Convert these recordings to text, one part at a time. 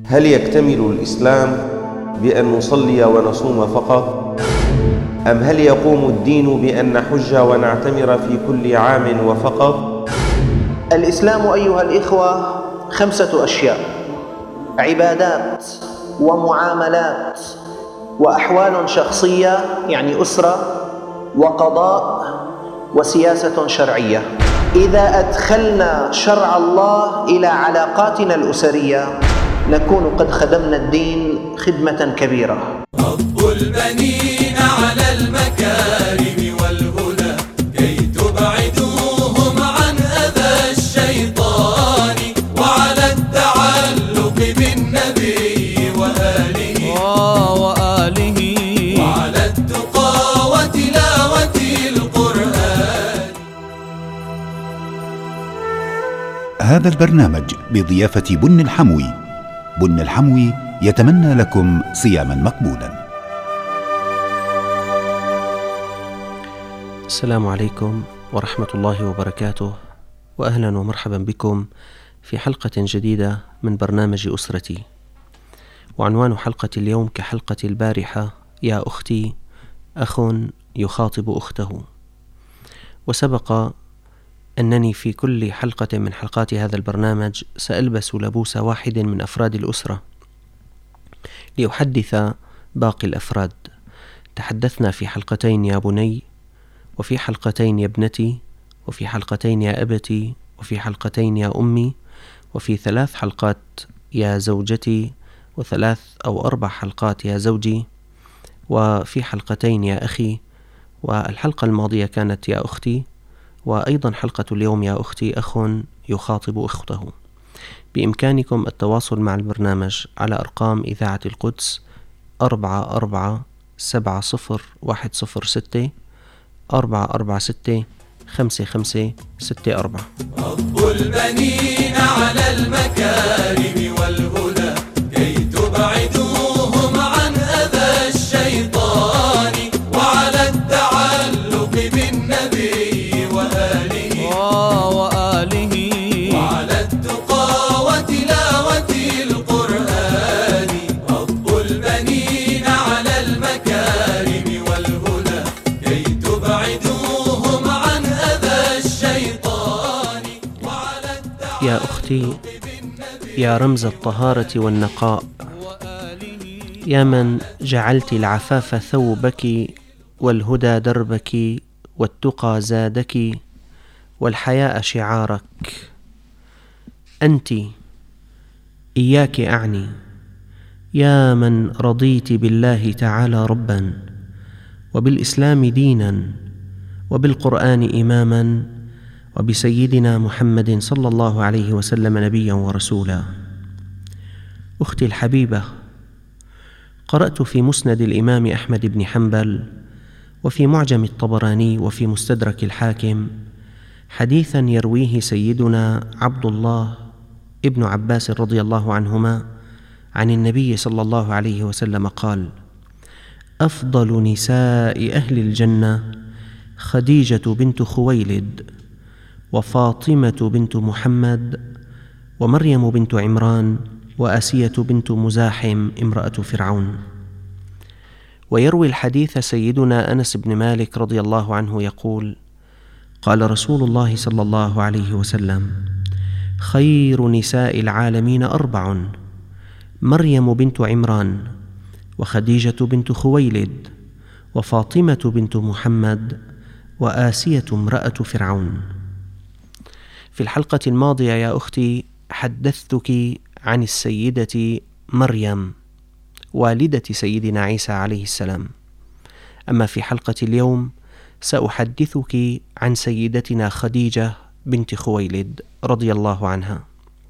هل يكتمل الإسلام بأن نصلي ونصوم فقط؟ أم هل يقوم الدين بأن نحج ونعتمر في كل عام وفقط؟ الإسلام أيها الإخوة 5 أشياء: عبادات ومعاملات وأحوال شخصية يعني أسرة، وقضاء، وسياسة شرعية. إذا أدخلنا شرع الله إلى علاقاتنا الأسرية نكون قد خدمنا الدين خدمة كبيرة. رب البنين على المكارم والهدى كي تبعدوهم عن أذى الشيطان، وعلى التعلق بالنبي وآله وعلى التقى وتلاوة القرآن. هذا البرنامج بضيافة بن الحموي. بن الحموي يتمنى لكم صياما مقبولا. السلام عليكم ورحمة الله وبركاته، وأهلا ومرحبا بكم في حلقة جديدة من برنامج أسرتي. وعنوان حلقة اليوم كحلقة البارحة: يا أختي، أخ يخاطب أخته. وسبق أنني في كل حلقة من حلقات هذا البرنامج سألبس لبوس واحد من أفراد الأسرة لأحدث باقي الأفراد. تحدثنا في حلقتين يا بني، وفي حلقتين يا ابنتي، وفي حلقتين يا أبتي، وفي حلقتين يا أمي، وفي 3 حلقات يا زوجتي، و3 أو 4 حلقات يا زوجي، وفي حلقتين يا أخي، والحلقة الماضية كانت يا أختي، وأيضا حلقة اليوم يا أختي، أخ يخاطب أخته. بإمكانكم التواصل مع البرنامج على أرقام إذاعة القدس 44701006 446 5564. رب البنين على المكارم والهدى كي تبعدوهم عن أذى الشيطان، وعلى التعلق بالنبي وآله وعلى التقى وتلاوة القرآن. رب البنين على المكارم والهدى كي تبعدوهم عن أذى الشيطان، وعلى التعلق يا أختي، يا رمز الطهارة والنقاء، يا من جعلت العفاف ثوبك والهدى دربك والتقى زادك والحياء شعارك. أنت إياك أعني، يا من رضيت بالله تعالى ربا، وبالإسلام دينا، وبالقرآن إماما، وبسيدنا محمد صلى الله عليه وسلم نبيا ورسولا. أختي الحبيبة، قرأت في مسند الإمام أحمد بن حنبل، وفي معجم الطبراني، وفي مستدرك الحاكم حديثا يرويه سيدنا عبد الله ابن عباس رضي الله عنهما عن النبي صلى الله عليه وسلم قال: أفضل نساء أهل الجنة خديجة بنت خويلد، وفاطمة بنت محمد، ومريم بنت عمران، وآسية بنت مزاحم امرأة فرعون. ويروي الحديث سيدنا أنس بن مالك رضي الله عنه يقول: قال رسول الله صلى الله عليه وسلم: خير نساء العالمين 4: مريم بنت عمران، وخديجة بنت خويلد، وفاطمة بنت محمد، وآسية امرأة فرعون. في الحلقة الماضية يا أختي حدثتك عن السيدة مريم والدة سيدنا عيسى عليه السلام. أما في حلقة اليوم سأحدثك عن سيدتنا خديجة بنت خويلد رضي الله عنها.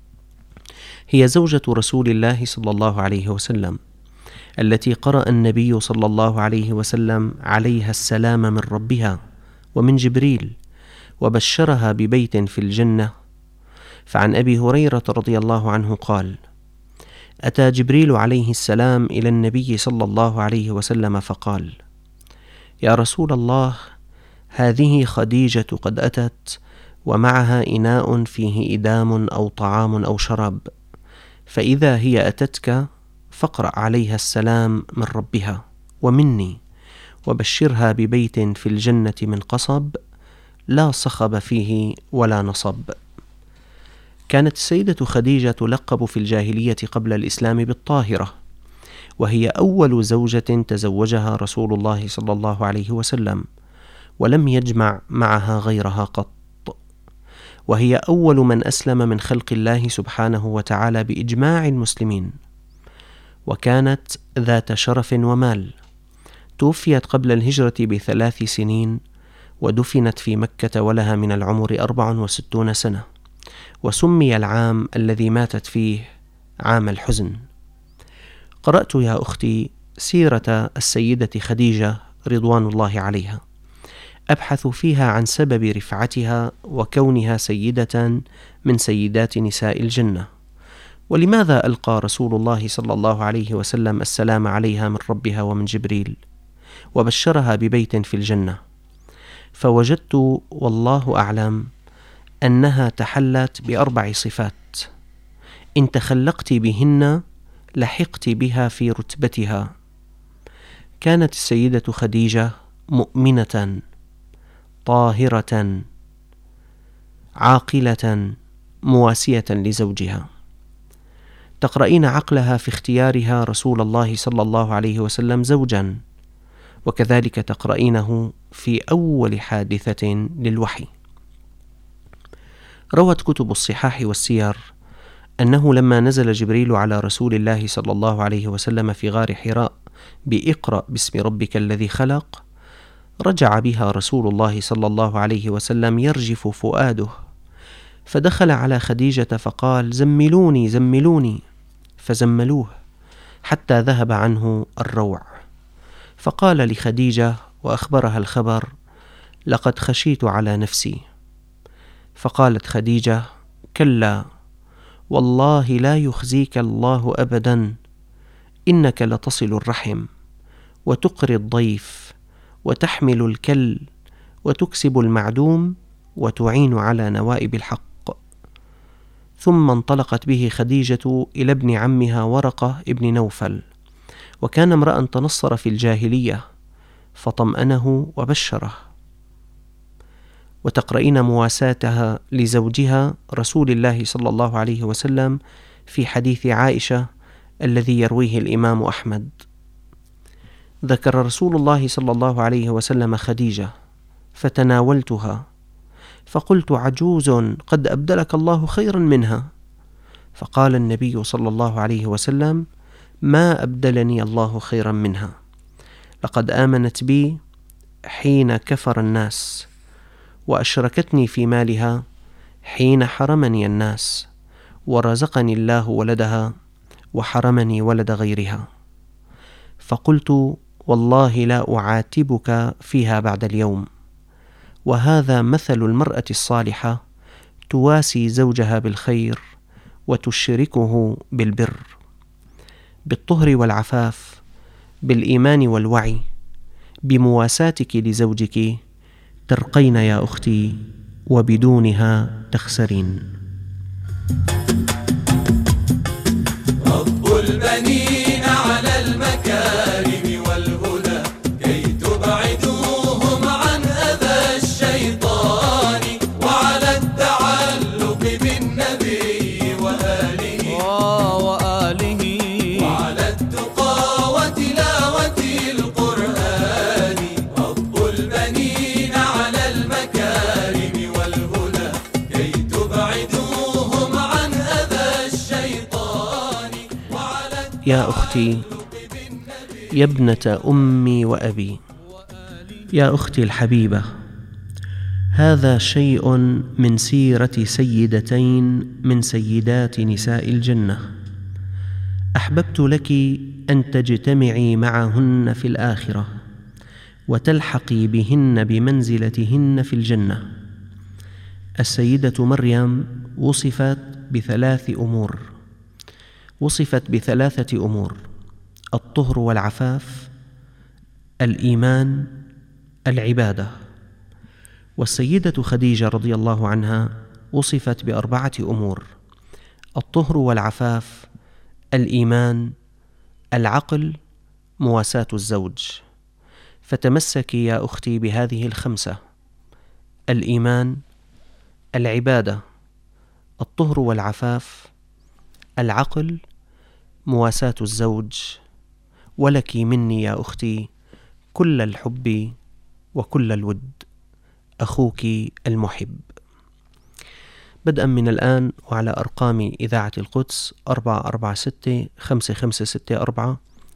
هي زوجة رسول الله صلى الله عليه وسلم، التي قرأ النبي صلى الله عليه وسلم عليها السلام من ربها ومن جبريل، وبشرها ببيت في الجنة. فعن أبي هريرة رضي الله عنه قال: أتى جبريل عليه السلام إلى النبي صلى الله عليه وسلم فقال: يا رسول الله، هذه خديجة قد أتت ومعها إناء فيه إدام أو طعام أو شراب، فإذا هي أتتك فاقرأ عليها السلام من ربها ومني، وبشرها ببيت في الجنة من قصب لا صخب فيه ولا نصب. كانت السيدة خديجة تلقب في الجاهلية قبل الإسلام بالطاهرة، وهي أول زوجة تزوجها رسول الله صلى الله عليه وسلم، ولم يجمع معها غيرها قط، وهي أول من أسلم من خلق الله سبحانه وتعالى بإجماع المسلمين، وكانت ذات شرف ومال. توفيت قبل الهجرة ب3 سنين، ودفنت في مكة ولها من العمر 64 سنة، وسمي العام الذي ماتت فيه عام الحزن. قرأت يا أختي سيرة السيدة خديجة رضوان الله عليها، أبحث فيها عن سبب رفعتها وكونها سيدة من سيدات نساء الجنة، ولماذا ألقى رسول الله صلى الله عليه وسلم السلام عليها من ربها ومن جبريل، وبشرها ببيت في الجنة. فوجدت والله أعلم أنها تحلت ب4 صفات إن تخلقت بهن لحقت بها في رتبتها. كانت السيدة خديجة مؤمنة طاهرة عاقلة مواسية لزوجها. تقرأين عقلها في اختيارها رسول الله صلى الله عليه وسلم زوجا، وكذلك تقرأينه في أول حادثة للوحي. روت كتب الصحاح والسير أنه لما نزل جبريل على رسول الله صلى الله عليه وسلم في غار حراء بإقرأ باسم ربك الذي خلق، رجع بها رسول الله صلى الله عليه وسلم يرجف فؤاده، فدخل على خديجة فقال: زملوني زملوني، فزملوه حتى ذهب عنه الروع. فقال لخديجة وأخبرها الخبر: لقد خشيت على نفسي. فقالت خديجة: كلا والله لا يخزيك الله أبدا، إنك لتصل الرحم وتقري الضيف وتحمل الكل وتكسب المعدوم وتعين على نوائب الحق. ثم انطلقت به خديجة إلى ابن عمها ورقة ابن نوفل، وكان امرأ تنصر في الجاهلية، فطمأنه وبشره. وتقرأين مواساتها لزوجها رسول الله صلى الله عليه وسلم في حديث عائشة الذي يرويه الإمام أحمد. ذكر رسول الله صلى الله عليه وسلم خديجة فتناولتها، فقلت: عجوز قد أبدلك الله خيرا منها. فقال النبي صلى الله عليه وسلم: ما أبدلني الله خيرا منها، لقد آمنت بي حين كفر الناس، وأشركتني في مالها حين حرمني الناس، ورزقني الله ولدها وحرمني ولد غيرها. فقلت: والله لا أعاتبك فيها بعد اليوم. وهذا مثل المرأة الصالحة تواسي زوجها بالخير وتشركه بالبر، بالطهر والعفاف، بالإيمان والوعي. بمواساتك لزوجك ترقين يا أختي، وبدونها تخسرين. رب البنين على المكارم والهدى كي تبعدوهم عن أذى الشيطان، وعلى التعلق بالنبي وآله وعلى التقى وتلاوة القرآن. رب البنين على المكارم والهدى كي تبعدوهم عن أذى الشيطان، وعلى يا أختي، يا ابنة أمي وأبي، يا أختي الحبيبة، هذا شيء من سيرة سيدتين من سيدات نساء الجنة. أحببت لك أن تجتمعي معهن في الآخرة، وتلحقي بهن بمنزلتهن في الجنة. السيدة مريم وصفت ب3 أمور: الطهر والعفاف، الإيمان، العبادة. والسيدة خديجة رضي الله عنها وصفت ب4 أمور: الطهر والعفاف الإيمان، العقل، مواساة الزوج. فتمسكي يا أختي بهذه الخمسة: الإيمان، العبادة، الطهر والعفاف، العقل، مواساة الزوج. ولك مني يا أختي كل الحب وكل الود. أخوك المحب. بدءا من الآن وعلى أرقام إذاعة القدس 446-5564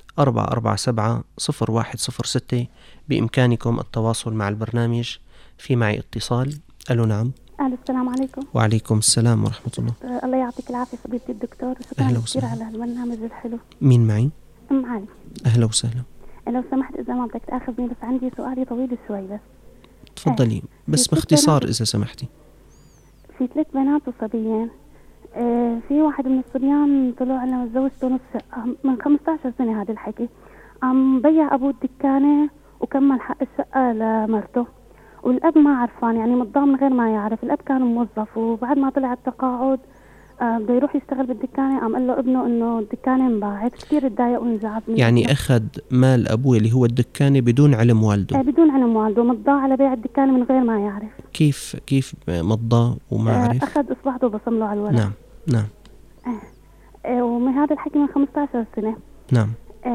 447-0106 بإمكانكم التواصل مع البرنامج. في معي اتصال. ألو نعم. أهلا، السلام عليكم. وعليكم السلام ورحمة الله. الله يعطيك العافية فضيلة الدكتور، شكرا كثير على البرنامج الحلو. مين معي؟ أم علي. أهلا وسهلا. لو سمحت إذا ما بدك تأخذني، بس عندي سؤالي طويل شوي بس. تفضلي بس باختصار إذا سمحتي. في 3 بنات وصبيين. في واحد من الصبيان طلع لنا وتزوجته نص شقة من 15 سنة. هذا الحكي بيع أبوه الدكانة وكمل حق الشقة لمرته، والأب ما عرفان، يعني مضاه من غير ما يعرف. الأب كان موظف، وبعد ما طلع التقاعد بده يروح يشتغل بالدكانة، قال له ابنه إنه الدكانة انباعت. كثير اتضايق وانزعج. يعني أخذ مال أبوه اللي هو الدكانة بدون علم والده. بدون علم والده، مضاه على بيع الدكانة من غير ما يعرف. كيف مضاه وما عرف؟ أخذ إصبعته وبصم له على الورق. نعم. ومن هذا الحكي من 15 سنة. نعم.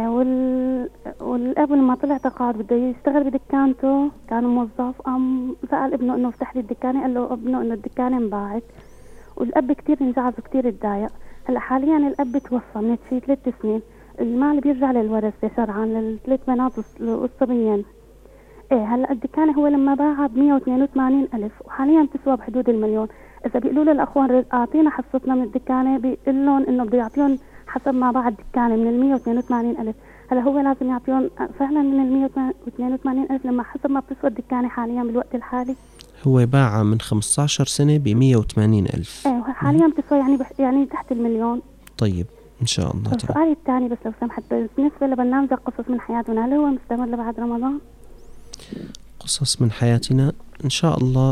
والأب لما طلع تقاعد بده يشتغل بدكانته، كان موظف، سأل ابنه إنه افتح لي الدكانة، قال له ابنه إنه الدكانة انباعت. والأب كتير انزعج وكتير اتضايق. هلا حاليا الأب توفى من شي 3 سنين. المال بيرجع للورثة شرعا لل3 بنات والصبيين. هلا الدكانة هو لما باعها ب182,000 وحاليا بتسوى بحدود $1,000,000. إذا بيقولوا له الأخوان أعطينا حصتنا من الدكانة، بيقول لهم إنه بده يعطيهم حسب ما باع الدكانة من 182,000. هلا هو لازم يعطيهم فعلا من 182,000 لما حسب ما بتسوى الدكانة حاليا بالوقت الحالي. هو باعها من 15 سنة ب180,000. حاليا بتسوى يعني تحت $1,000,000. طيب إن شاء الله. السؤال الثاني بس لو سمحت، بالنسبة لبرنامج قصص من حياتنا، هل هو مستمر لبعد رمضان؟ قصص من حياتنا إن شاء الله.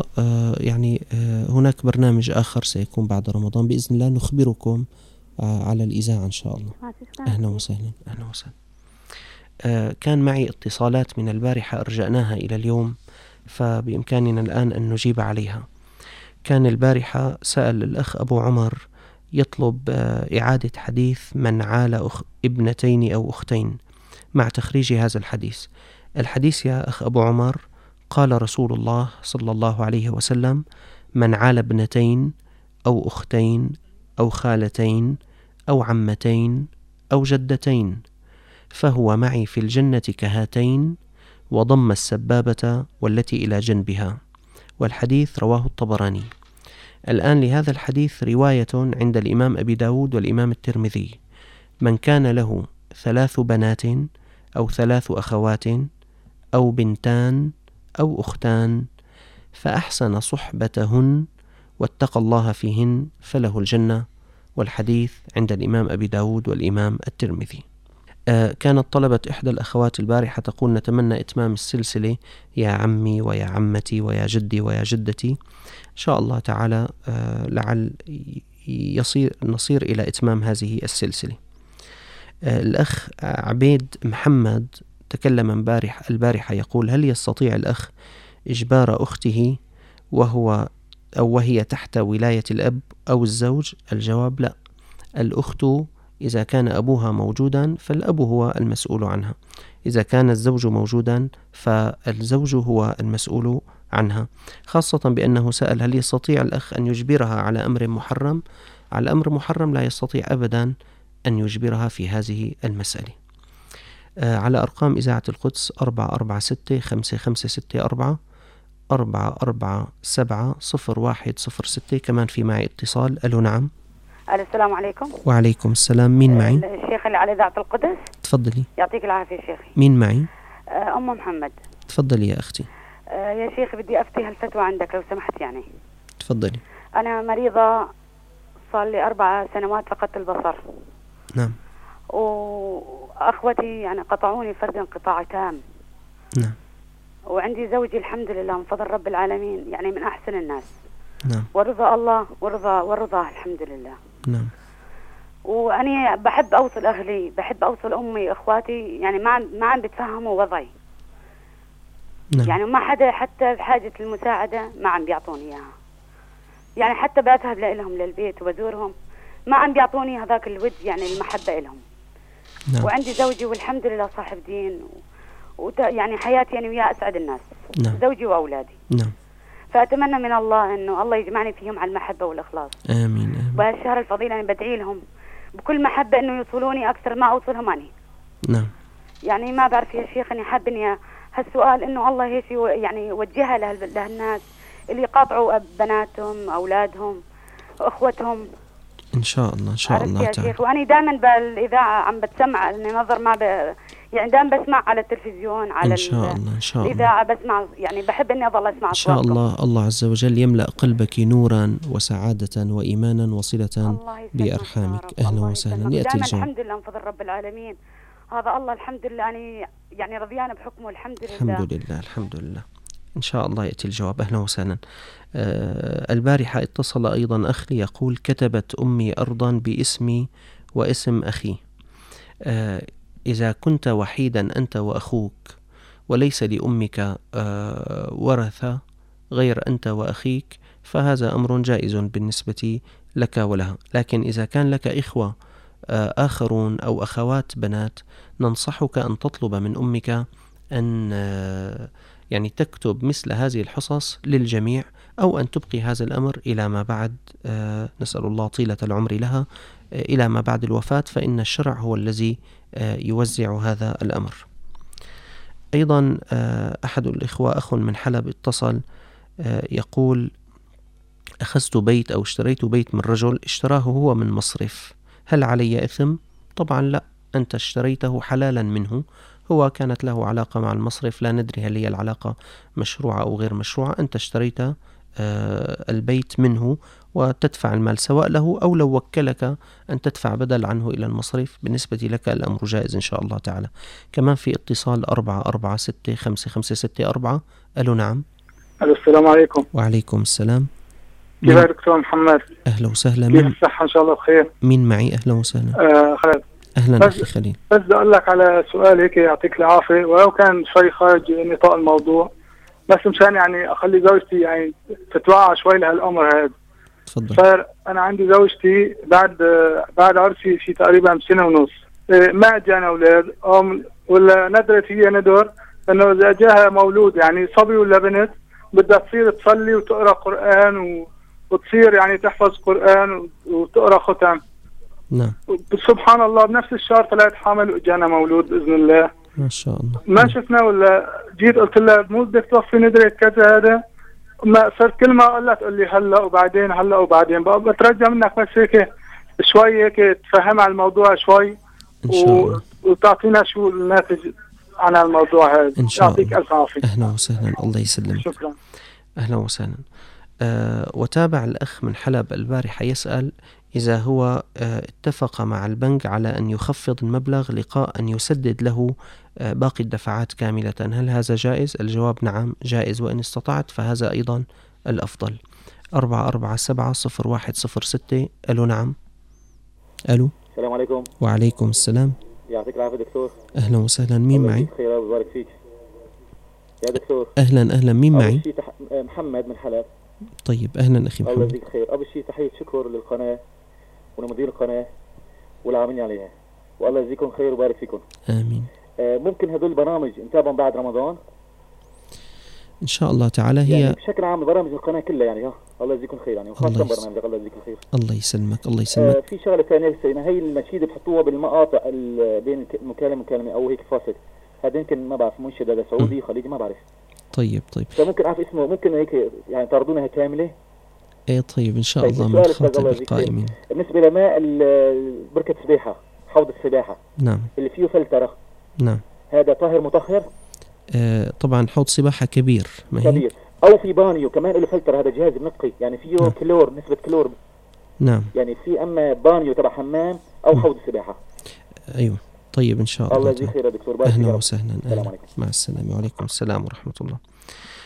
هناك برنامج آخر سيكون بعد رمضان بإذن الله، نخبركم على الإذاعة إن شاء الله. أهلا وسهلا. أهلا وسهلا. كان معي اتصالات من البارحة أرجعناها إلى اليوم، فبإمكاننا الآن أن نجيب عليها. كان البارحة سأل الأخ أبو عمر يطلب إعادة حديث من عال ابنتين أو أختين مع تخريج هذا الحديث. الحديث يا أخ أبو عمر: قال رسول الله صلى الله عليه وسلم: من عال ابنتين أو أختين أو خالتين أو عمتين أو جدتين فهو معي في الجنة كهاتين، وضم السبابة والتي إلى جنبها. والحديث رواه الطبراني. الآن لهذا الحديث رواية عند الإمام أبي داود والإمام الترمذي: من كان له 3 بنات أو 3 أخوات أو بنتان أو أختان فأحسن صحبتهن واتقى الله فيهن فله الجنة. والحديث عند الإمام أبي داود والإمام الترمذي. كانت طلبة إحدى الأخوات البارحة تقول: نتمنى إتمام السلسلة يا عمي ويا عمتي ويا جدي ويا جدتي. إن شاء الله تعالى لعل نصير إلى إتمام هذه السلسلة. الأخ عبيد محمد تكلم البارحة يقول: هل يستطيع الأخ إجبار أخته وهي تحت ولاية الأب أو الزوج؟ الجواب: لا. الأخت إذا كان أبوها موجودا فالأب هو المسؤول عنها، إذا كان الزوج موجودا فالزوج هو المسؤول عنها، خاصة بأنه سأل: هل يستطيع الأخ أن يجبرها على أمر محرم؟ على أمر محرم لا يستطيع أبدا أن يجبرها في هذه المسألة. على أرقام إذاعة القدس 446-5564 447-0106. كمان في معي اتصال. ألو نعم. السلام عليكم. وعليكم السلام. مين معي؟ الشيخ اللي على إذاعة القدس. تفضلي. يعطيك العافية شيخي. مين معي؟ أم محمد. تفضلي يا أختي. يا شيخ بدي أفتي هالفتوى عندك لو سمحت. يعني تفضلي. أنا مريضة صار لي 4 سنوات فقدت البصر. نعم. وأخوتي يعني قطعوني فرد انقطاع تام. نعم. وعندي زوجي الحمد لله من فضل رب العالمين يعني من أحسن الناس. نعم. ورضا الله ورضاه الحمد لله. نعم. وأنا بحب أوصل أهلي، بحب أوصل أمي إخواتي، يعني ما عم بتفهموا وضعي. نعم. يعني ما حدا حتى بحاجة المساعدة ما عم بيعطوني إياها. يعني حتى بذهب لهم للبيت وبزورهم ما عم بيعطوني هذاك الود، يعني المحبة لهم. نعم. وعندي زوجي والحمد لله صاحب دين يعني حياتي أنا وياه أسعد الناس. نعم. زوجي وأولادي. نعم. فأتمنى من الله إنه الله يجمعني فيهم على المحبة والإخلاص. آمين آمين. وهالشهر الفضيل أنا بدعي لهم بكل محبة إنه يوصلوني أكثر ما أوصلهم أنا. نعم. يعني ما بعرف يا شيخ، أنا حاب إني هالسؤال إنه الله هيك يعني يوجهها لهالناس اللي يقاطعوا بناتهم أولادهم وأخوتهم. إن شاء الله إن شاء الله يا تعالى. شيخ، وأنا دائما بالإذاعة عم بتسمع إني نظر يعني دائما بسمع على التلفزيون على إن شاء الله إن شاء الله الإذاعة بسمع، يعني بحب إني أضل أسمع إن شاء الله. الله عز وجل يملأ قلبك نورا وسعادة وإيمانا وصلة بأرحامك. أهلا وسهلا. يأتي الجواب. الحمد لله من فضل رب العالمين. هذا الله الحمد لله يعني رضيانة بحكمه الحمد لله. الحمد لله الحمد لله. إن شاء الله يأتي الجواب. أهلا وسهلا. البارحة اتصل أيضا أخ يقول: كتبت أمي أرضا باسمي واسم أخي. إذا كنت وحيدا أنت وأخوك وليس لأمك ورثة غير أنت وأخيك فهذا أمر جائز بالنسبة لك ولها. لكن إذا كان لك إخوة آخرون أو أخوات بنات ننصحك أن تطلب من أمك أن يعني تكتب مثل هذه الحصص للجميع، أو أن تبقي هذا الأمر إلى ما بعد، نسأل الله طيلة العمر لها، إلى ما بعد الوفاة، فإن الشرع هو الذي يوزع هذا الأمر. أيضا أحد الإخوة أخ من حلب اتصل يقول: أخذت بيت أو اشتريت بيت من رجل اشتراه هو من مصرف، هل علي إثم؟ طبعا لا، أنت اشتريته حلالا منه، هو كانت له علاقة مع المصرف، لا ندري هل هي العلاقة مشروعة أو غير مشروعة. أنت اشتريت البيت منه وتدفع المال سواء له أو لو وكلك أن تدفع بدل عنه إلى المصرف، بالنسبة لك الأمر جائز إن شاء الله تعالى. كمان في اتصال 4465564. ألو نعم. ألو السلام عليكم. وعليكم السلام. كيف دكتور محمد؟ أهلا وسهلا. كيف الصحة؟ إن شاء الله بخير. مين معي؟ أهلا وسهلا. خالد. أهلا أخي خليل. بس بدي أقول لك على سؤال هيك يعطيك العافية، ولو كان شوي خارج نطاق الموضوع، بس مشان يعني أخلي زوجتي يعني تتوعى شوي لهالأمر هذا. تفضل. صار أنا عندي زوجتي بعد عرسي في تقريبا سنة ونص، ما أجانا أولاد ولا ندرت هي ندر إنه إذا جاها مولود يعني صبي ولا بنت بدها تصير تصلي وتقرأ قرآن وتصير يعني تحفظ قرآن وتقرأ ختم. نعم. سبحان الله بنفس الشهر طلعت حامل واجانا مولود باذن الله. ما شاء الله. ما شفنا ولا جيت قلت لها مو بدك توفي ندرة كذا هذا، ما صرت كل ما اقول لها تقول لي هلا وبعدين هلا وبعدين. بقى بترجى منك بس هيك شوي هيك تفهم على الموضوع شوي إن شاء الله. وتعطينا شو الناتج عن الموضوع هذا. إن شاء الله. يعطيك الف عافيه. أهلا وسهلا. الله يسلمك. شكرا. أهلا وسهلا. وتابع الأخ من حلب البارحة يسأل: إذا هو اتفق مع البنك على أن يخفض المبلغ لقاء أن يسدد له باقي الدفعات كاملة، هل هذا جائز؟ الجواب نعم جائز، وإن استطعت فهذا أيضا الأفضل. 4470106. ألو نعم. ألو. السلام عليكم. وعليكم السلام. يعطيك العافية دكتور. أهلا وسهلا. مين معي؟ خير ويبارك فيك يا دكتور. أهلا مين معي؟ محمد من حلب. طيب أهلا أخي محمد. الله يجزيك خير. أول شيء تحية شكر للقناة ولمدير القناة والعاملين عليها، والله يجزيكم خير ويبارك فيكم. آمين. ممكن هدول البرامج نتابعهم بعد رمضان إن شاء الله تعالى. هي يعني بشكل عام برامج القناة كلها يعني الله يجزيكم خير يعني، وخاصة برنامجك الله يجزيك الخير. الله يسلمك. الله يسلمك. في شغلة ثانية هي المناشيد بحطوها بالمقاطع بين المكالمة أو هيك فاصل، هذا يمكن ما بعرف منشد هذا سعودي خليجي ما بعرف. طيب فممكن أعرف اسمه، ممكن هيك يعني تعرضونها كاملة. ايه طيب ان شاء الله من خاطب القائمين. بالنسبة لماء بركة سباحة، حوض السباحة نعم اللي فيه فلترة، نعم هذا طاهر مطهر؟ طبعا حوض سباحة كبير كبير، او في بانيو كمان له فلتر، هذا جهاز بنقي يعني فيه نعم. كلور، نسبة كلور. نعم يعني في اما بانيو تبع حمام او حوض سباحة. ايوه طيب ان شاء الله. الله يجزيك خير يا دكتور. اهلا وسهلا. السلام عليكم. مع السلامة. وعليكم السلام ورحمة الله.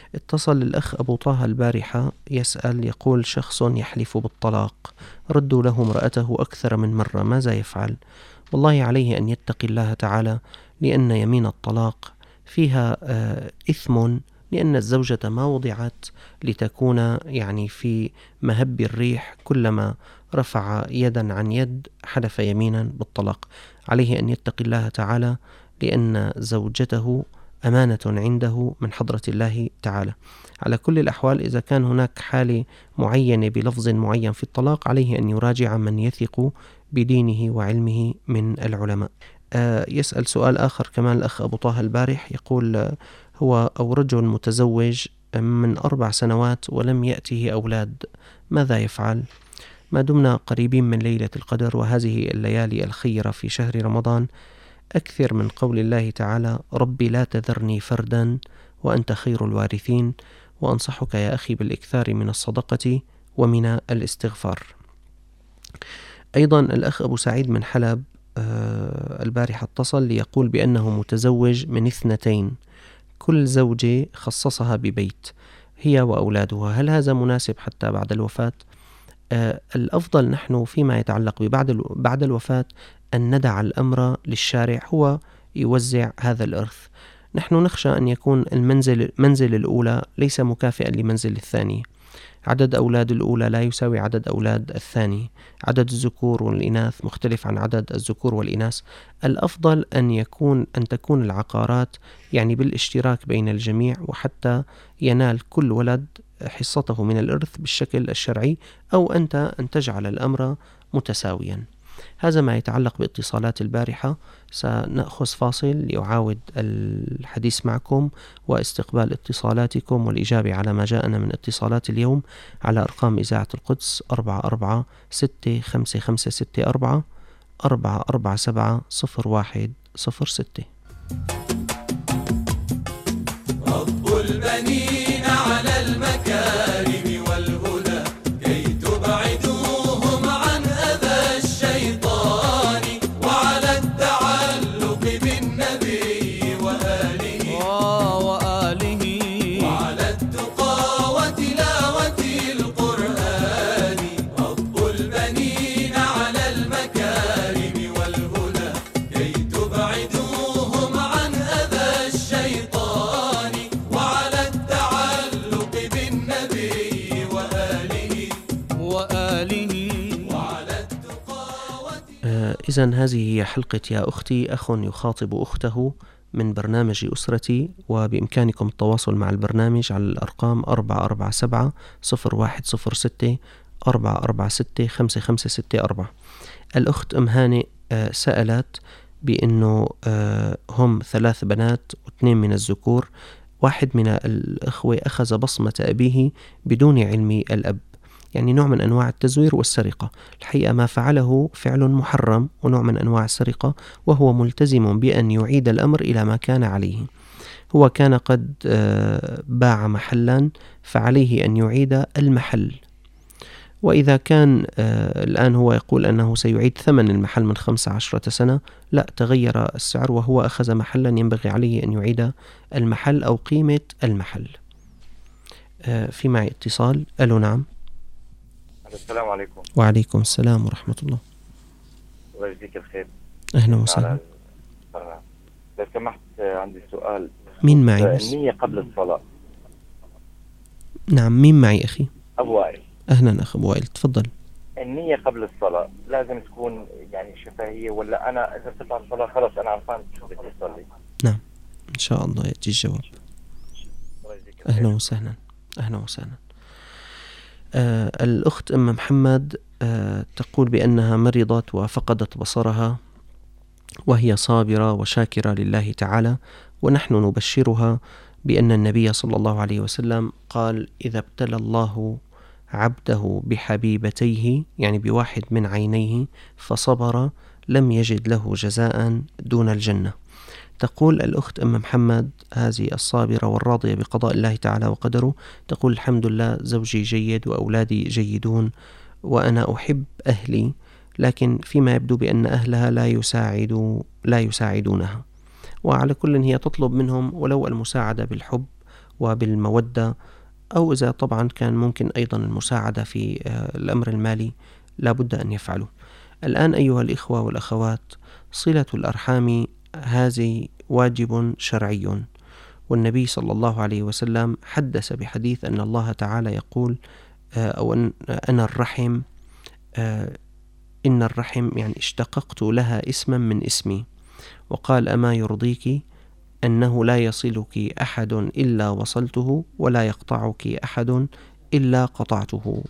اتصل الأخ أبو طه البارحة يسأل، يقول: شخص يحلف بالطلاق، ردوا له امرأته أكثر من مرة، ماذا يفعل؟ والله عليه أن يتقي الله تعالى، لأن يمين الطلاق فيها إثم، لأن الزوجة ما وضعت لتكون يعني في مهب الريح، كلما رفع يدا عن يد حلف يمينا بالطلاق. عليه أن يتقي الله تعالى، لأن زوجته أمانة عنده من حضرة الله تعالى. على كل الأحوال، إذا كان هناك حالة معينة بلفظ معين في الطلاق، عليه أن يراجع من يثق بدينه وعلمه من العلماء. يسأل سؤال آخر كمان الأخ أبو طه البارح، يقول: هو أو رجل متزوج من 4 سنوات ولم يأته أولاد، ماذا يفعل؟ ما دمنا قريبين من ليلة القدر وهذه الليالي الخيرة في شهر رمضان، أكثر من قول الله تعالى: ربي لا تذرني فردا وأنت خير الوارثين. وأنصحك يا أخي بالإكثار من الصدقة ومن الاستغفار. أيضا الأخ أبو سعيد من حلب البارحة اتصل ليقول بأنه متزوج من 2، كل زوجة خصصها ببيت هي وأولادها، هل هذا مناسب حتى بعد الوفاة؟ الأفضل نحن فيما يتعلق بعد الوفاة أن ندع الأمر للشارع، هو يوزع هذا الإرث. نحن نخشى أن يكون منزل الأولى ليس مكافئا لمنزل الثاني، عدد أولاد الأولى لا يساوي عدد أولاد الثاني، عدد الذكور والإناث مختلف عن عدد الذكور والإناث. الأفضل أن تكون العقارات يعني بالاشتراك بين الجميع، وحتى ينال كل ولد حصته من الإرث بالشكل الشرعي، أو أن تجعل الأمر متساويا. هذا ما يتعلق باتصالات البارحة. سنأخذ فاصل لأعاود الحديث معكم واستقبال اتصالاتكم والإجابة على ما جاءنا من اتصالات اليوم على أرقام إذاعة القدس 44655664 4470106. رب البنين على المكارم والهدى كي تبعدوهم عن أذى الشيطان، وعلى التعلق بالنبي وآله وعلى التقى وتلاوة القرآن. رب البنين على المكارم والهدى كي تبعدوهم عن أذى الشيطان، وعلى التعلق بالنبي وآله وعلى التقى. إذن هذه هي حلقة يا أختي، أخ يخاطب أخته من برنامج أسرتي، وبإمكانكم التواصل مع البرنامج على الأرقام 447-0106 446-5564. الأخت أم هانئ سألت بأنه هم 3 بنات و2 من الذكور، واحد من الأخوة أخذ بصمة أبيه بدون علم الأب، يعني نوع من أنواع التزوير والسرقة. الحقيقة ما فعله فعل محرم ونوع من أنواع السرقة، وهو ملتزم بأن يعيد الأمر إلى ما كان عليه. هو كان قد باع محلا، فعليه أن يعيد المحل. وإذا كان الآن هو يقول أنه سيعيد ثمن المحل من 15 سنة، لا، تغير السعر وهو أخذ محلا، ينبغي عليه أن يعيد المحل أو قيمة المحل. في معي اتصال. ألو، نعم. السلام عليكم. وعليكم السلام ورحمة الله. الله يجزيك الخير. أهلا وسهلا. لو سمحت عندي سؤال. مين معي بس؟ النية قبل الصلاة. نعم، مين معي أخي؟ أبو وائل. أهلا أخ أبو وائل، تفضل. النية قبل الصلاة لازم تكون يعني شفهية، ولا أنا إذا بتطلع الصلاة خلاص أنا عرفان شو بدي أصلي؟ نعم، إن شاء الله يأتي الجواب. أهلا وسهلا. أهلا وسهلا. الأخت أم محمد تقول بأنها مرضت وفقدت بصرها، وهي صابرة وشاكرة لله تعالى، ونحن نبشرها بأن النبي صلى الله عليه وسلم قال: إذا ابتلى الله عبده بحبيبتيه، يعني بواحد من عينيه، فصبر لم يجد له جزاء دون الجنة. تقول الأخت أم محمد هذه الصابرة والراضية بقضاء الله تعالى وقدره، تقول: الحمد لله، زوجي جيد وأولادي جيدون وأنا أحب أهلي، لكن فيما يبدو بأن أهلها لا يساعدونها، وعلى كل هي تطلب منهم ولو المساعدة بالحب وبالمودة، أو إذا طبعا كان ممكن أيضا المساعدة في الأمر المالي لا بد أن يفعلوا. الآن أيها الإخوة والأخوات، صلة الأرحام هذه واجب شرعي، والنبي صلى الله عليه وسلم حدث بحديث أن الله تعالى يقول أو أن الرحم إن الرحم يعني اشتققت لها اسما من اسمي، وقال أما يرضيك أنه لا يصلك أحد إلا وصلته ولا يقطعك أحد إلا قطعته،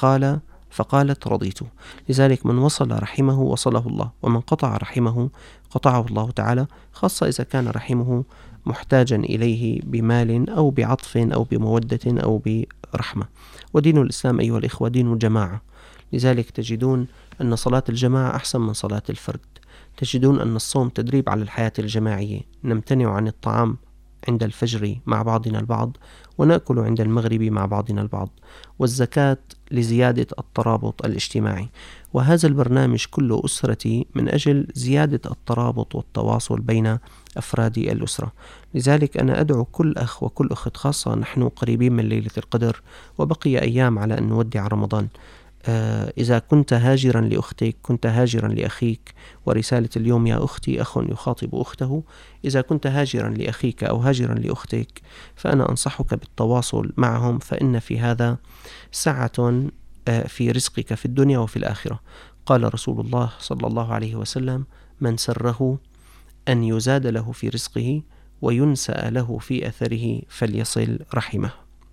فقالت رضيت. لذلك من وصل رحمه وصله الله، ومن قطع رحمه قطعه الله تعالى، خاصة إذا كان رحمه محتاجا إليه بمال أو بعطف أو بمودة أو برحمة. ودين الإسلام أيها الإخوة دين جماعة، لذلك تجدون أن صلاة الجماعة أحسن من صلاة الفرد، تجدون أن الصوم تدريب على الحياة الجماعية، نمتنع عن الطعام عند الفجر مع بعضنا البعض ونأكل عند المغرب مع بعضنا البعض، والزكاة لزيادة الترابط الاجتماعي. وهذا البرنامج كله أسرتي من أجل زيادة الترابط والتواصل بين أفراد الأسرة. لذلك أنا أدعو كل أخ وكل أخت، خاصة نحن قريبين من ليلة القدر وبقي أيام على أن نودع رمضان، إذا كنت هاجرا لأختك كنت هاجرا لأخيك، ورسالة اليوم يا أختي أخ يخاطب أخته. إذا كنت هاجرا لأخيك أو هاجرا لأختك فأنا أنصحك بالتواصل معهم، فإن في هذا سعة في رزقك في الدنيا وفي الآخرة. قال رسول الله صلى الله عليه وسلم: من سره أن يزاد له في رزقه وينسأ له في أثره فليصل رحمه.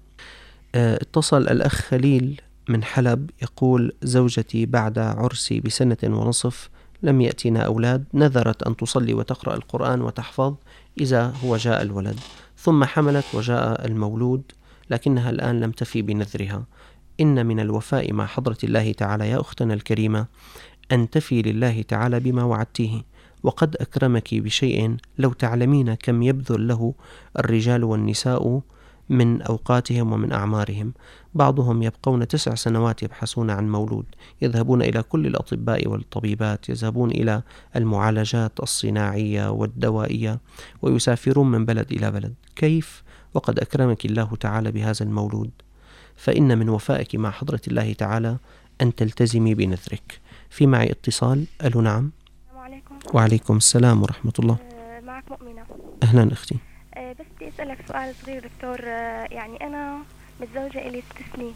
اتصل الأخ خليل من حلب يقول: زوجتي بعد عرسي بسنة ونصف لم يأتينا أولاد، نذرت أن تصلي وتقرأ القرآن وتحفظ إذا هو جاء الولد، ثم حملت وجاء المولود، لكنها الآن لم تفي بنذرها. إن من الوفاء مع حضرة الله تعالى يا أختنا الكريمة أن تفي لله تعالى بما وعدتيه، وقد أكرمك بشيء لو تعلمين كم يبذل له الرجال والنساء من أوقاتهم ومن أعمارهم. بعضهم يبقون 9 سنوات يبحثون عن مولود، يذهبون إلى كل الأطباء والطبيبات، يذهبون إلى المعالجات الصناعية والدوائية، ويسافرون من بلد إلى بلد. كيف وقد أكرمك الله تعالى بهذا المولود؟ فإن من وفائك مع حضرة الله تعالى أن تلتزمي بنذرك. في معي اتصال. ألو نعم. السلام عليكم. وعليكم السلام ورحمة الله. معك مؤمنة. أهلا أختي. بس بدي أسألك سؤال صغير دكتور. يعني أنا متزوجة إلي 6 سنين.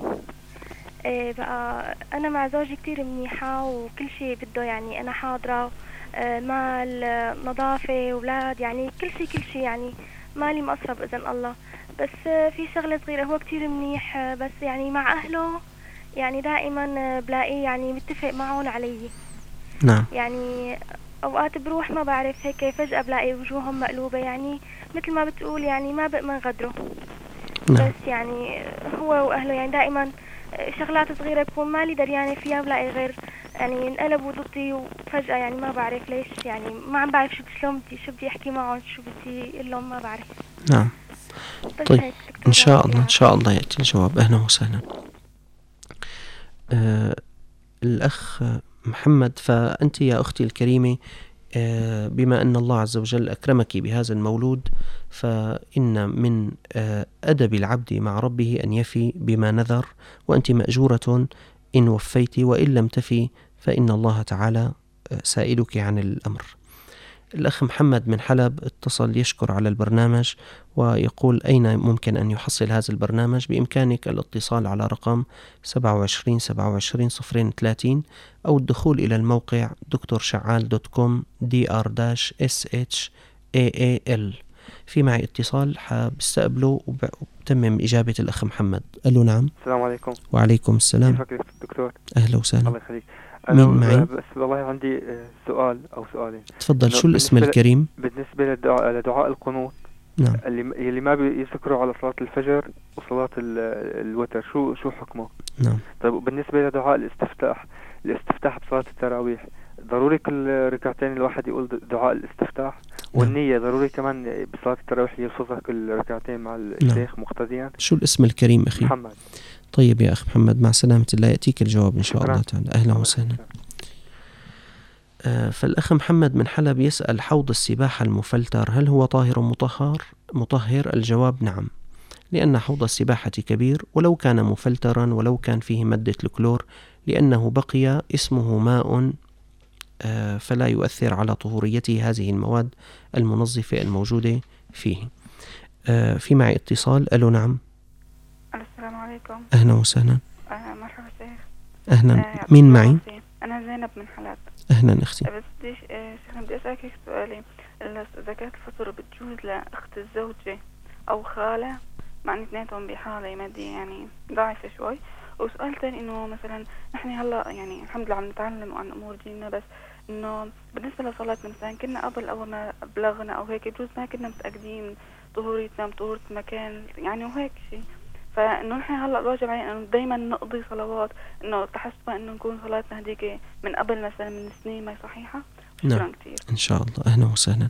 بقى أنا مع زوجي كتير منيحة وكل شيء بده، يعني أنا حاضرة، مال، نظافة، أولاد، يعني كل شيء يعني مالي مقصرة بإذن الله. بس في شغلة صغيرة، هو كتير منيح بس يعني مع أهله يعني دائما بلاقيه يعني متفق معهم علي. نعم. يعني أوقات بروح ما بعرف هيك فجأة بلاقي وجوههم مقلوبة، يعني مثل ما بتقول يعني ما بأمن غدره. نعم. بس يعني هو وأهله يعني دائما شغلات صغيرة بكون مالي دريانة فيها بلاقي غير يعني انقلبوا ضدي، وفجأة يعني ما بعرف ليش، يعني ما عم بعرف شو بدي أحكي معهم، شو بدي أقول لهم، ما بعرف. نعم. طيب إن شاء الله يأتي الجواب. أهلا وسهلا. الأخ محمد، فأنت يا أختي الكريمة بما أن الله عز وجل أكرمك بهذا المولود، فإن من أدب العبد مع ربه أن يفي بما نذر، وأنت مأجورة إن وفيت، وإن لم تفي فإن الله تعالى سائلك عن الأمر. الأخ محمد من حلب اتصل يشكر على البرنامج ويقول: أين ممكن أن يحصل هذا البرنامج؟ بإمكانك الاتصال على رقم 27 27 030 أو الدخول إلى الموقع drsha'al.com dr-shaal. في معي اتصال حابستقبله وبتمم إجابة الأخ محمد. ألو نعم. السلام عليكم. وعليكم السلام. كيفك دكتور؟ أهلا وسهلا. الله يخليك. مين معي؟ بس والله عندي سؤال أو سؤالين. تفضل. شو الاسم الكريم؟ بالنسبة لدعاء القنوت. نعم. اللي ما بيذكروا على صلاة الفجر وصلاة الوتر، شو حكمه؟ نعم. طيب بالنسبة لدعاء الاستفتاح بصلاة التراويح، ضروري كل ركعتين الواحد يقول دعاء الاستفتاح؟ والنية ضروري كمان بصلاة التراويح يلفظها كل ركعتين مع الشيخ مقتديا؟ شو الاسم الكريم أخي؟ محمد. طيب يا أخ محمد، مع سلامة الله، يأتيك الجواب إن شاء الله تعالى. أهلا وسهلا. فالأخ محمد من حلب يسأل: حوض السباحة المفلتر هل هو طاهر مطهر؟ الجواب نعم. لأن حوض السباحة كبير، ولو كان مفلترا ولو كان فيه مادة الكلور، لأنه بقي اسمه ماء فلا يؤثر على طهوريته هذه المواد المنظفة الموجودة فيه. في معي اتصال. ألو نعم. السلام عليكم. أهلا وسهلا. مرحبا شيخ. أهلا. مين معي؟ أنا زينب من حلب. أهلا أختي. بس بدي أسألك هيك سؤالي، زكاة الفطر بتجوز لأخت الزوجة أو خالة مع إن اثنيناتهم بحالة مادية يعني ضعيفة شوي؟ وسؤال تاني إنه مثلا نحن هلا يعني الحمد لله عم نتعلم عن أمور ديننا، بس إنه بالنسبة لصلاتنا مثلا كنا قبل أول ما بلغنا أو هيك بجوز ما كنا متأكدين طهوريتنا بطهورة مكان يعني وهيك شيء، فإنه نحن هلا الواجب علينا إنه دايما نقضي صلوات، إنه تحسبا إنه نكون صلاتنا هديك من قبل مثلا من سنين ما صحيحة. نعم كتير. إن شاء الله. أهلا وسهلا.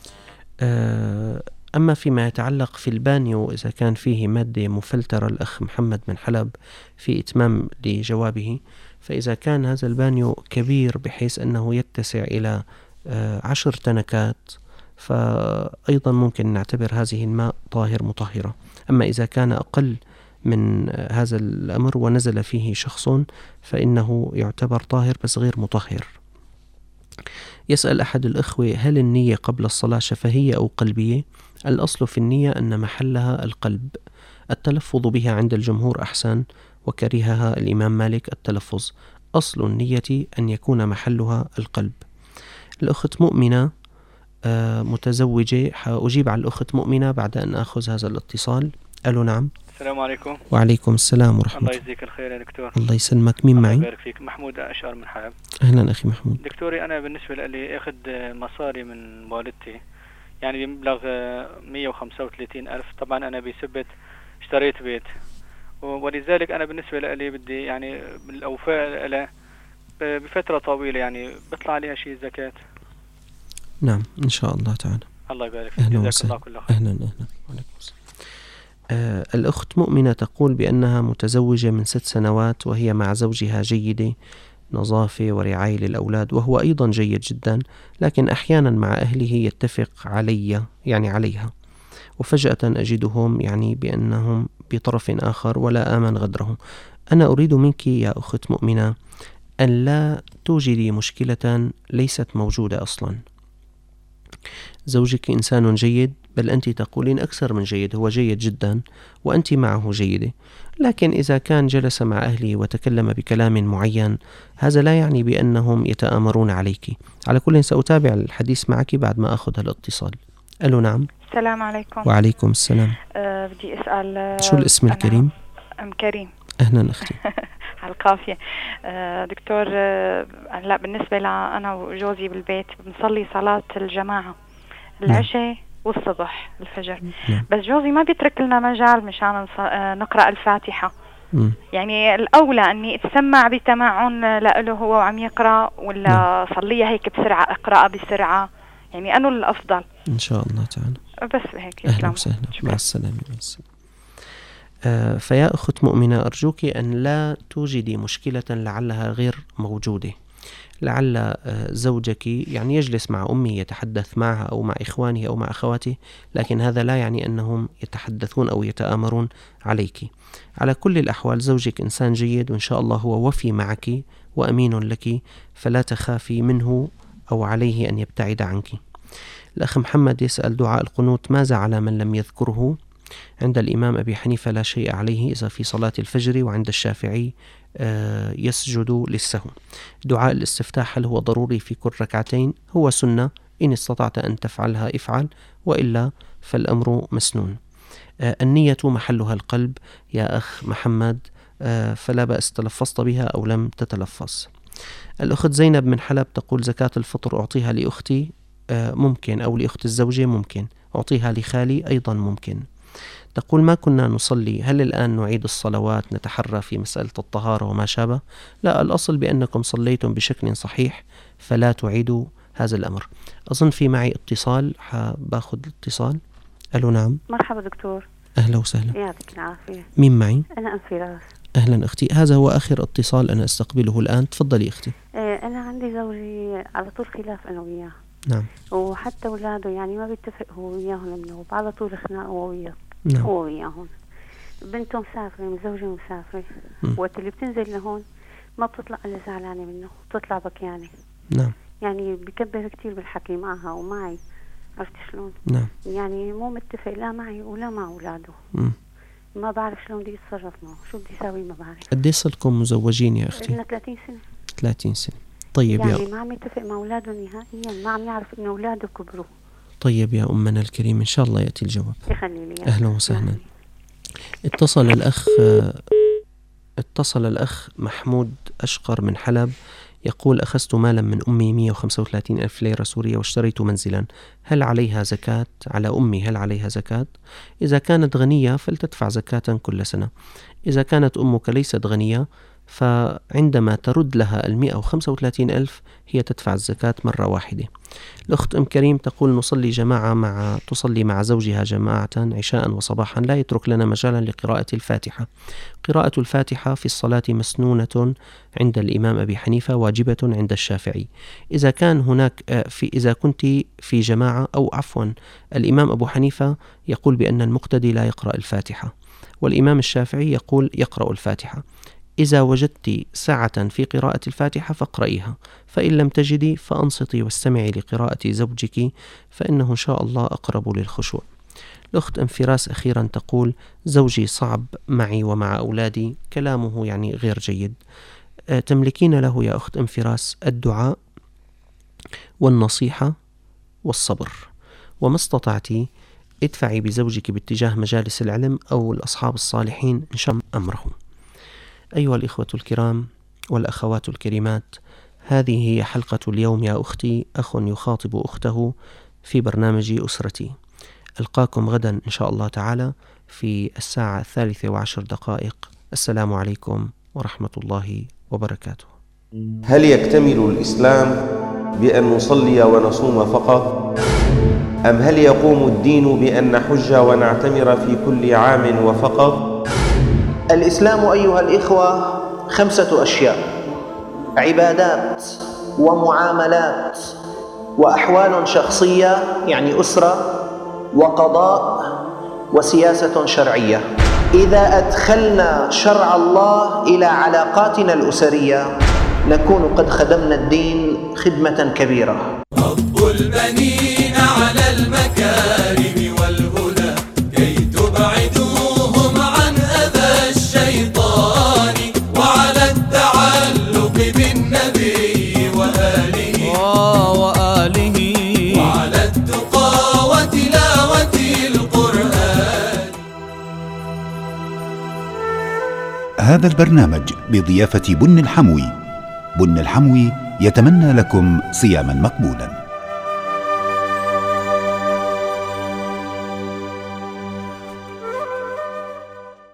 أما فيما يتعلق في البانيو إذا كان فيه مادة مفلترة، الأخ محمد من حلب في إتمام لجوابه، فإذا كان هذا البانيو كبير بحيث أنه يتسع إلى 10 تنكات فأيضا ممكن نعتبر هذه الماء طاهر مطهرة. أما إذا كان أقل من هذا الأمر ونزل فيه شخص فإنه يعتبر طاهر بس غير مطهر. يسأل أحد الإخوة: هل النية قبل الصلاة شفهية أو قلبية؟ الأصل في النية أن محلها القلب، التلفظ بها عند الجمهور أحسن، وكرهها الإمام مالك التلفظ. أصل النية أن يكون محلها القلب. الأخت مؤمنة متزوجة، أجيب على الأخت مؤمنة بعد أن أخذ هذا الاتصال. ألو نعم. السلام عليكم. وعليكم السلام ورحمة الله. الله يجزيك الخير يا دكتور. الله يسلمك. مين معي؟ الله يبارك فيك. محمود أشعر من حلب. أهلا أخي محمود. دكتوري أنا بالنسبة لي أخذ مصاري من والدتي يعني بمبلغ 135 ألف. طبعا أنا بسبت اشتريت بيت، ولذلك أنا بالنسبة لي بدي يعني بالأوفاء له بفترة طويلة يعني بطلع عليها شيء زكاة. نعم إن شاء الله تعالى. الله يبارك فيك. جزاك الله كل خير. أهلا أهلا. وعليكم السلام. الأخت مؤمنة تقول بأنها متزوجة من 6 سنوات وهي مع زوجها جيدة، نظافة ورعاية للأولاد، وهو أيضا جيد جدا، لكن أحيانا مع أهله يتفق عليها، وفجأة أجدهم يعني بأنهم بطرف آخر ولا آمن غدرهم. أنا أريد منك يا أخت مؤمنة أن لا توجدي مشكلة ليست موجودة أصلا. زوجك إنسان جيد، بل أنت تقولين أكثر من جيد، هو جيد جدا وأنت معه جيدة، لكن إذا كان جلس مع أهله وتكلم بكلام معين هذا لا يعني بأنهم يتآمرون عليك. على كل سأتابع الحديث معك بعد ما أخذ الاتصال. ألو نعم. السلام عليكم. وعليكم السلام. بدي أسأل شو الاسم الكريم؟ أم كريم. أهلا أختي. على القافية. دكتور لا بالنسبة لأنا وجوزي بالبيت بنصلي صلاة الجماعة العشاء والصبح الفجر، بس جوزي ما بيترك لنا مجال مشان نقرأ الفاتحة. يعني الأولى أني أتسمع بتمعن له هو وعم يقرأ، ولا صليها هيك بسرعة أقرأ بسرعة، يعني أنه الأفضل إن شاء الله تعالى. بس هيك. أهلا وسهلا. مع السلامة. فيا أخت مؤمنة أرجوك أن لا توجدي مشكلة لعلها غير موجودة. لعل زوجك يعني يجلس مع أمه يتحدث معها أو مع إخوانه أو مع أخواته، لكن هذا لا يعني أنهم يتحدثون أو يتآمرون عليك. على كل الأحوال زوجك إنسان جيد، وإن شاء الله هو وفي معك وأمين لك، فلا تخافي منه أو عليه أن يبتعد عنك. الأخ محمد يسأل: دعاء القنوت ماذا على من لم يذكره؟ عند الإمام أبي حنيفة لا شيء عليه إذا في صلاة الفجر، وعند الشافعي يسجد للسهو. دعاء الاستفتاح هل هو ضروري في كل ركعتين؟ هو سنة، إن استطعت أن تفعلها افعل، وإلا فالأمر مسنون. النية محلها القلب يا أخ محمد، فلا بأس تلفظت بها أو لم تتلفظ. الأخت زينب من حلب تقول: زكاة الفطر أعطيها لأختي ممكن، أو لأخت الزوجة ممكن، أعطيها لخالي أيضا ممكن. تقول: ما كنا نصلي، هل الآن نعيد الصلوات نتحرى في مسألة الطهارة وما شابه؟ لا، الأصل بأنكم صليتم بشكل صحيح فلا تعيدوا هذا الأمر. أظن في معي اتصال، باخذ الاتصال. ألو نعم. مرحبا دكتور. أهلا وسهلا. يعطيك العافية. مين معي؟ أنا أم فراس. أهلا أختي، هذا هو آخر اتصال أنا أستقبله الآن، تفضلي أختي. أنا عندي زوجي على طول خلاف أنا وياه. نعم. وحتى أولاده يعني ما بيتفق هو وياهم، منه على طول خناق هو وياه. نعم. هو وياهم. بنته مسافرة، متزوجة مسافرة، وقت اللي بتنزل لهون ما بتطلع إلا زعلانة منه، بتطلع بكيانة. نعم. يعني بكبر كتير بالحكي معها ومعي، عرفت شلون؟ نعم. يعني مو متفق لا معي ولا مع أولاده. ما بعرف شلون بدي اتصرف معه، شو بدي اسوي ما بعرف. قد ايه صرتكم مزوجين يا اختي؟ لنا 30 سنة. 30 سنة. طيب يعني ما عم يتفق مع اولاده نهائيا، ما عم يعرف انه اولاده كبروا. طيب يا امنا الكريم، ان شاء الله ياتي الجواب. يخلي لي. اهلا وسهلا. اتصل الاخ محمود اشقر من حلب يقول: أخذت مالا من أمي 135 ألف ليرة سورية واشتريت منزلا، هل عليها زكاة؟ على أمي هل عليها زكاة؟ إذا كانت غنية فلتدفع زكاة كل سنة. إذا كانت أمك ليست غنية فعندما ترد لها 135 ألف هي تدفع الزكاة مرة واحدة. الأخت أم كريم تقول: تصلي مع زوجها جماعة عشاء وصباحا، لا يترك لنا مجالا لقراءة الفاتحة. قراءة الفاتحة في الصلاة مسنونة عند الإمام أبي حنيفة، واجبة عند الشافعي. إذا كنت في جماعة الإمام أبو حنيفة يقول بأن المقتدي لا يقرأ الفاتحة، والإمام الشافعي يقول يقرأ الفاتحة. إذا وجدت سعة في قراءة الفاتحة فاقرئيها، فإن لم تجدي فأنصتي واستمعي لقراءة زوجك، فإنه إن شاء الله أقرب للخشوع. الأخت أم فراس أخيرا تقول: زوجي صعب معي ومع أولادي، كلامه يعني غير جيد. تملكين له يا أخت أم فراس الدعاء والنصيحة والصبر، وما استطعتي ادفعي بزوجك باتجاه مجالس العلم أو الأصحاب الصالحين إن شاء أمره. أيها الإخوة الكرام والأخوات الكريمات، هذه هي حلقة اليوم يا أختي، أخ يخاطب أخته في برنامج أسرتي. ألقاكم غدا إن شاء الله تعالى في الساعة 13:10. السلام عليكم ورحمة الله وبركاته. هل يكتمل الإسلام بأن نصلي ونصوم فقط؟ أم هل يقوم الدين بأن نحج ونعتمر في كل عام وفقط؟ الإسلام أيها الإخوة 5 أشياء: عبادات ومعاملات وأحوال شخصية يعني أسرة، وقضاء، وسياسة شرعية. إذا أدخلنا شرع الله إلى علاقاتنا الأسرية نكون قد خدمنا الدين خدمة كبيرة. رب البنين على المكارم والهدى كي تبعدوهم عن أذى الشيطان، وعلى التعلق بالنبي وآله وعلى التقى وتلاوة القرآن. هذا البرنامج بضيافة بن الحموي. بن الحموي يتمنى لكم صياما مقبولا.